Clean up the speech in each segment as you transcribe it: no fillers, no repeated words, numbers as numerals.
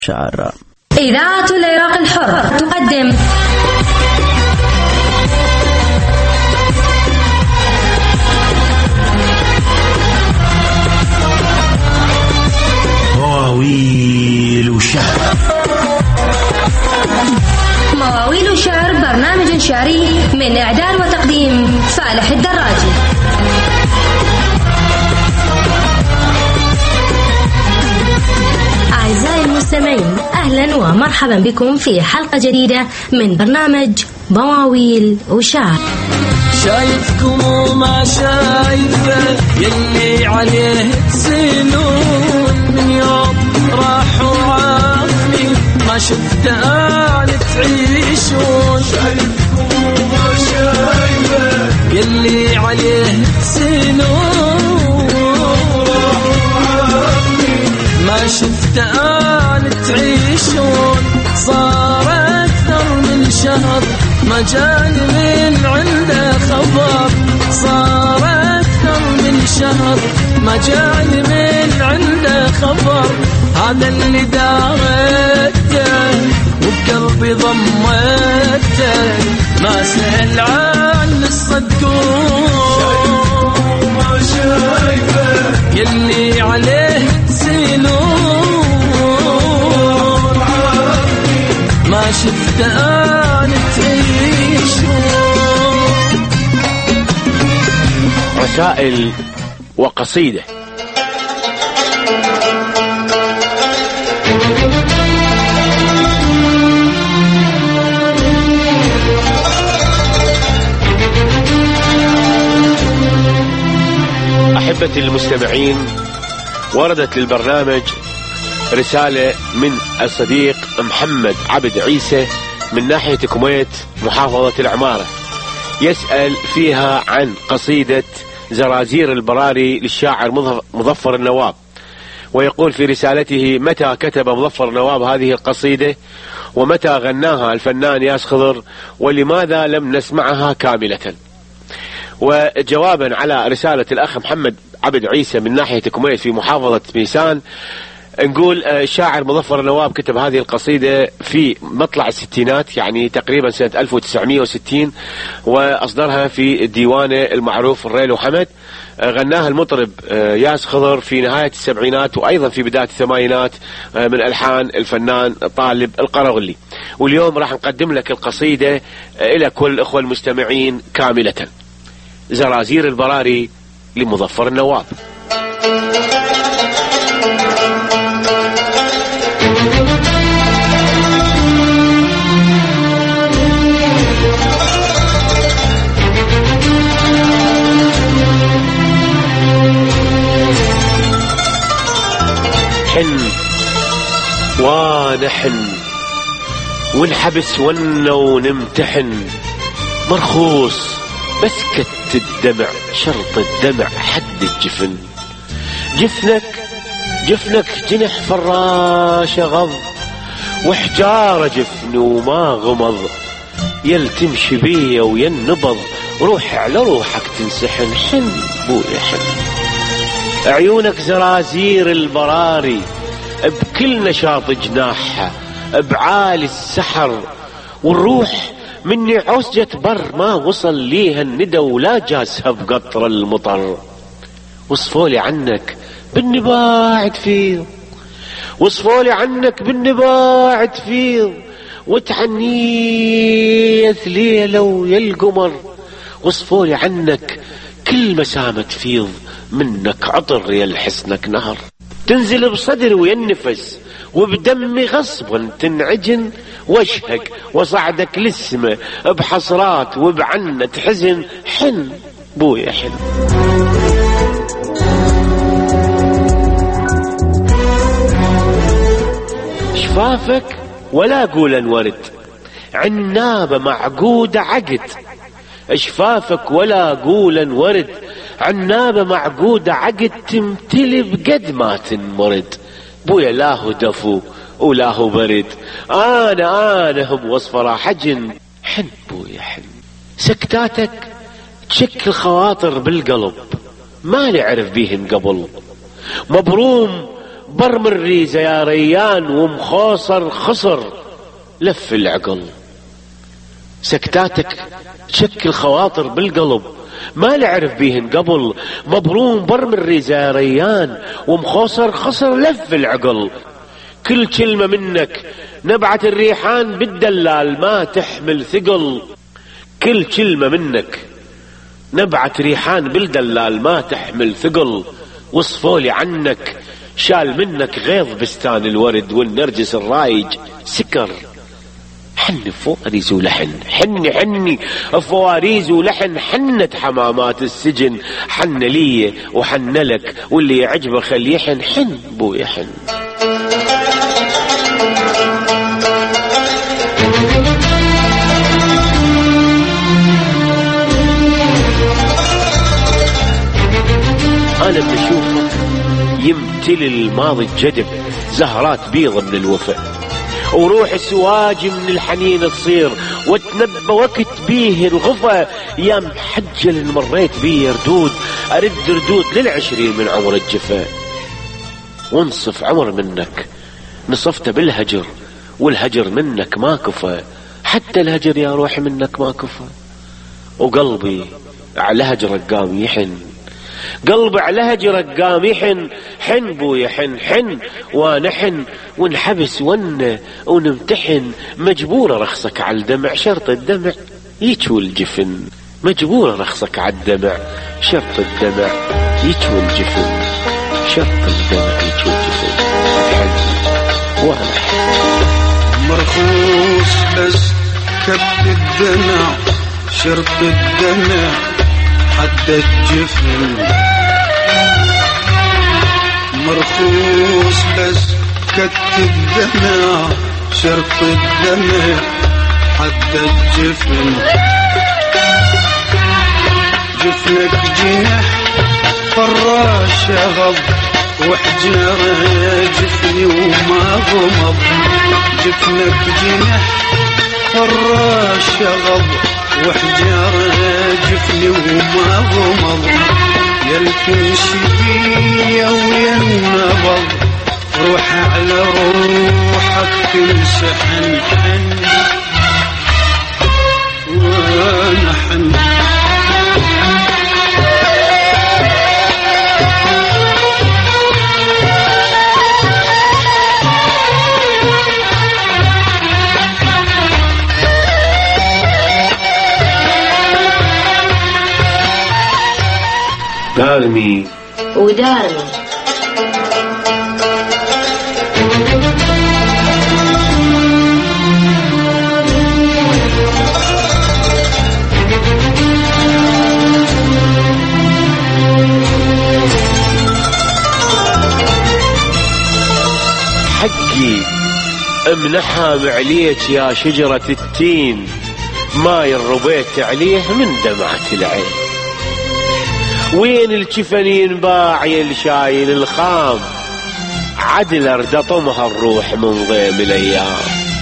شعر. إذاعة العراق الحر تقدم مواويل شعر. مواويل شعر برنامج شعري من إعداد وتقديم صالح الدراجي. أعزائي المستمعين، أهلا ومرحبا بكم في حلقة جديدة من برنامج مواويل وشعر. شايفكم وما شايفه يلي عليه تسيلون، من يوم راح وعافني ما شفت آل تعيشون. شايفكم وما شايفه يلي عليه تسيلون، ما شفت آل تعيشون. صار أكثر من شهر ما جاني من عنده خبر، صار أكثر من شهر ما جاني من عنده خبر. هذا اللي دارته وبقلبي ضمته، ما سأل عن الصدقون. ما شايفه يلي عليه تسيلون، ما شفت آن تعيشون. رسائل وقصيدة. أحبتي المستمعين، وردت للبرنامج رسالة من الصديق محمد عبد عيسى من ناحية كويت محافظة العمارة، يسأل فيها عن قصيدة زرازير البراري للشاعر مظفر النواب، ويقول في رسالته: متى كتب مظفر النواب هذه القصيدة؟ ومتى غناها الفنان ياس خضر؟ ولماذا لم نسمعها كاملة؟ وجوابا على رسالة الأخ محمد عبد عيسى من ناحية كويت في محافظة ميسان، نقول الشاعر مظفر النواب كتب هذه القصيدة في مطلع الستينات، يعني تقريبا سنة 1960، وأصدرها في ديوانه المعروف الريل وحمد. غناها المطرب ياس خضر في نهاية السبعينات وأيضا في بداية الثمانينات من ألحان الفنان طالب القرغلي. واليوم راح نقدم لك القصيدة إلى كل الأخوة المستمعين كاملة. زرازير البراري لمظفر النواب. حن ونحن ونحبس ونمتحن، مرخوص بس كت الدمع، شرط الدمع حد الجفن. جفنك جنح فراشة غض، وحجارة جفن وما غمض. يل تمشي بيا وينبض، روح على روحك تنسحن. حن بوي حن. عيونك زرازير البراري بكل نشاط جناحها، بعالي السحر. والروح مني عسجة بر ما وصل ليها الندى، ولا جاسها بقطر المطر. وصفولي عنك بالنباع تفيض، وصفولي عنك بالنباع تفيض، وتعنيت ليلة ويا القمر. وصفولي عنك كل مسامة تفيض، منك عطر يا الحسنك نهر. تنزل بصدري ويا النفس، وبدمي غصبا تنعجن، واشهق وصعدك للسماء بحسرات وبعنة حزن. حن بويا حن. شفافك ولا قولا ورد، عنابة معقودة عقد. شفافك ولا قولا ورد، عنابة معقودة عقد. تمتلي بقد ما تنمرد، بويا لا هو دفو ولا هو برد. أنا هم وصفرا حجن. حن بويا حن. سكتاتك تشكل خواطر بالقلب، ما نعرف بيهن قبل. مبروم برم الريزة يا ريان ومخاصر خصر لف العقل. سكتاتك تشكل خواطر بالقلب ما نعرف بيهن قبل. مبروم برم الريزة يا ريان ومخاصر خصر لف العقل. كل كلمة منك نبعة الريحان بالدلال ما تحمل ثقل. كل كلمة منك نبعة ريحان بالدلال ما تحمل ثقل. وصفولي عنك شال منك غيظ بستان الورد والنرجس الرايج سكر. حن فواريز ولحن حني فواريز ولحن حنت حمامات السجن. حن لي وحن لك واللي يعجبه خليه يحن. حن بو يحن. أنا بشوفك يمتلي الماضي الجدب زهرات بيض من الوفاء وروح سواجي من الحنين تصير وتنبى وقت بيه الغفا. يا محجل مريت بيه ردود أرد ردود لل20 من عمر الجفاء. ونصف عمر منك نصفت بالهجر والهجر منك ما كفى. حتى الهجر يا روحي منك ما كفى. وقلبي على هجرك قام يحن. قلبي على هجرك قام يحن. حن بويا حن ونحن ونحبس ونمتحن. مجبور رخصك على الدمع شرط الدمع يجوي الجفن. مجبور رخصك على الدمع شرط الدمع يجوي الجفن. شرط الدمع يجوي الجفن. حن ونحن مرخوص بس كب الدمع شرط الدمع حد الجفن. مرخوص بس كت الدمع شرط الدمع حد الجفن. جفنك جنح فراش غض وحجر جفني وما غمض. جفنك جنح فراش غض وحجر جفني وما غمض. يلكن شبيه ويا النبض روح على روحك تمسحن حن ونحن. دارمي ودارمي حقي امنحها معليك يا شجرة التين. ما يربيت عليه من دمعة العين. وين الجفنين باعي الشايل الخام عدل اردطمها الروح من ضيم الايام.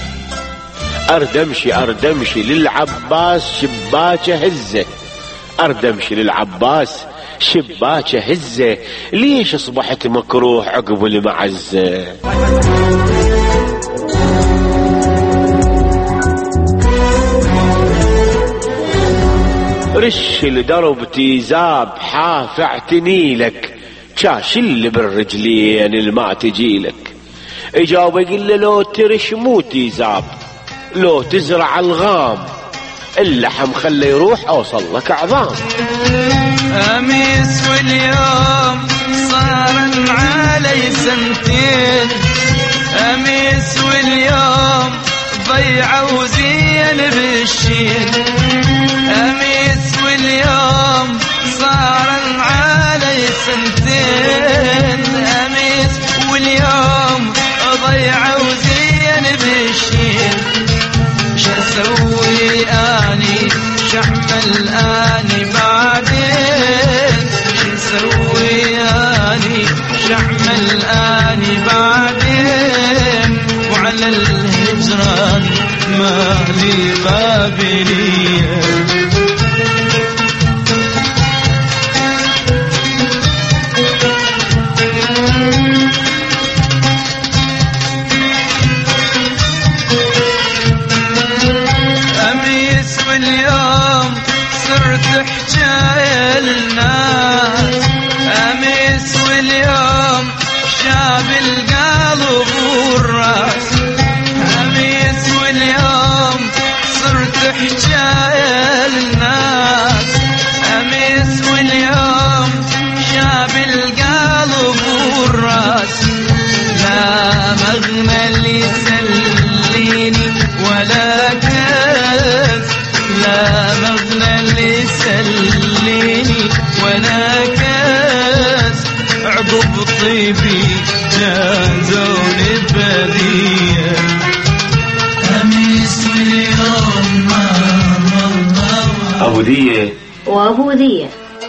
اردمشي للعباس شباكه هزه. اردمشي للعباس شباكه هزه. ليش اصبحت مكروه عقب المعزه؟ رش لدرب تيزاب حاف اعتنيلك. شاش اللي بالرجلين الما تجيلك. اجاوب يقول له لو ترش مو تيزاب لو تزرع الغام. اللحم خلي يروح اوصل لك عظام. اميس واليوم صار علي سنتين. اميس واليوم ضيعوا زين بالشين. اميس واليوم صار علي سنتين. اميس واليوم ضيعوا زين بالشين. شسوي اني شحمل اني بعدين. شسوي اني شحمل اني بعدين. وعلى الهجران مالي بابليه. يسليني ولا كاس، لا مغنى اللي يسليني ولا كاس، عقب طيبي جازوني بهدية. أميس اليوم أبو دية وأبو دية.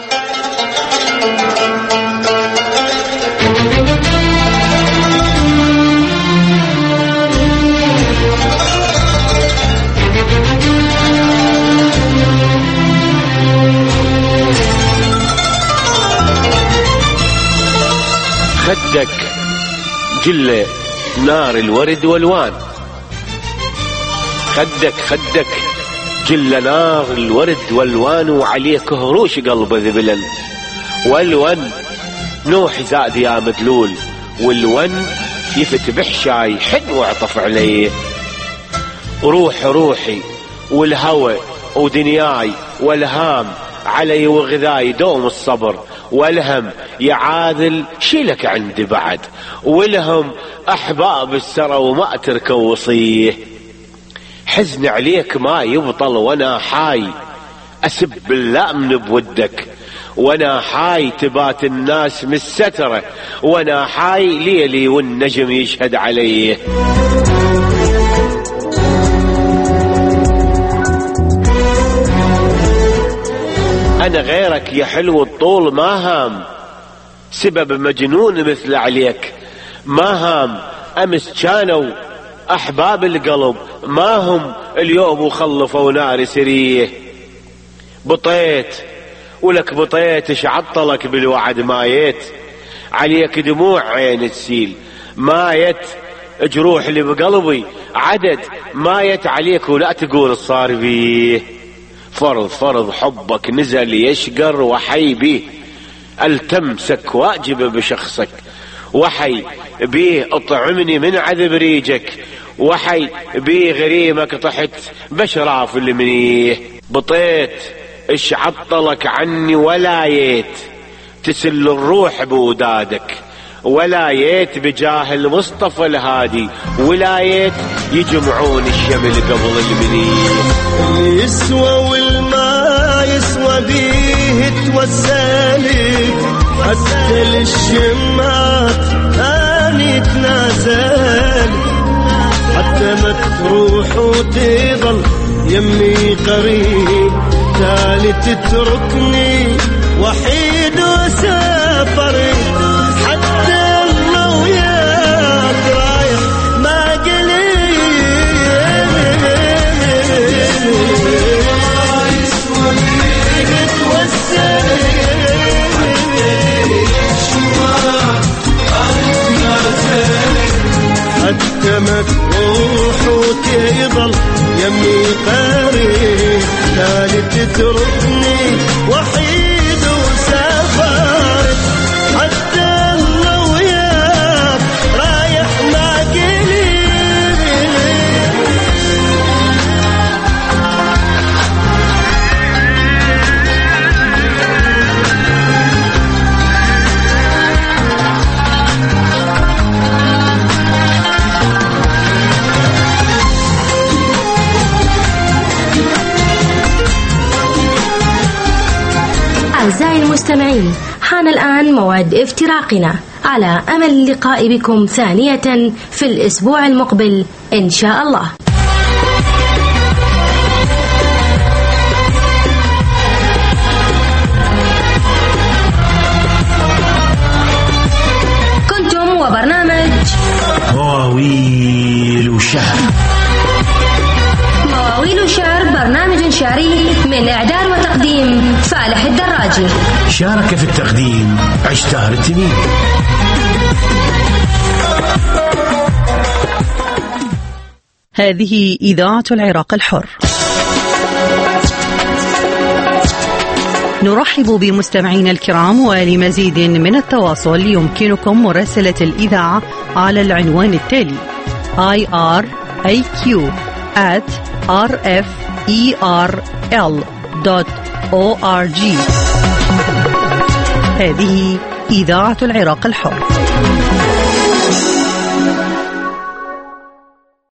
خدك جلة نار الورد والوان، خدك جلة نار الورد والوان، وعليه كهروش قلبه ذبلا، والون نوح زاد يا مدلول، والون يفت بحشاي حن واعطف عليه. روحي والهوى ودنياي والهام علي وغذاي، دوم الصبر والهم يعادل شيلك عندي بعد، ولهم أحباب السرى وما أتركوا وصيه. حزن عليك ما يبطل وانا حاي، أسب اللأم بودك وانا حاي، تبات الناس مستترة وانا حاي، ليلي والنجم يشهد عليه. أنا غيرك يا حلو الطول ما هام، سبب مجنون مثل عليك ما هام. أمس كانوا أحباب القلب ما هم اليوم وخلفوا نار سريه. بطيت ولك بطيت شعطلك بالوعد مايت، عليك دموع عين تسيل مايت، جروح اللي بقلبي عدد مايت عليك ولا تقول صار بيه. فرض حبك نزل يشقر وحي بيه، التمسك واجب بشخصك، وحي بيه اطعمني من عذب ريجك، وحي بيه غريمك طحت بشراف المنيه. بطيت اش عطلك عني ولايت، تسل الروح بودادك ولايت، بجاه المصطفى الهادي ولايت، يجمعون الشمل قبل المنيه. اللي يسوى والما يسوى بيه توسالي، حتى للشمات اني تنازل، حتى ما تروح وتضل يمي قريب، تالي تتركني وحيد وسافرت، حتى الله وياك رايح ما حتى ما تروح وتضل يمي قريب، تالي تتركني وحيد وسافرت، حتى الله وياك رايح ما قليل. أعزائي المستمعين، حان الآن موعد افتراقنا، على أمل اللقاء بكم ثانية في الأسبوع المقبل إن شاء الله. كنتم وبرنامج مواويل شعر. مواويل شعر، برنامج شعري من إعداد وتقديم فالح الدراجي. شارك في التقديم عشتار التميمي. هذه إذاعة العراق الحر. نرحب بمستمعينا الكرام، ولمزيد من التواصل يمكنكم مراسلة الإذاعة على العنوان التالي: iraq@rferl.org. هذه إذاعة العراق الحر.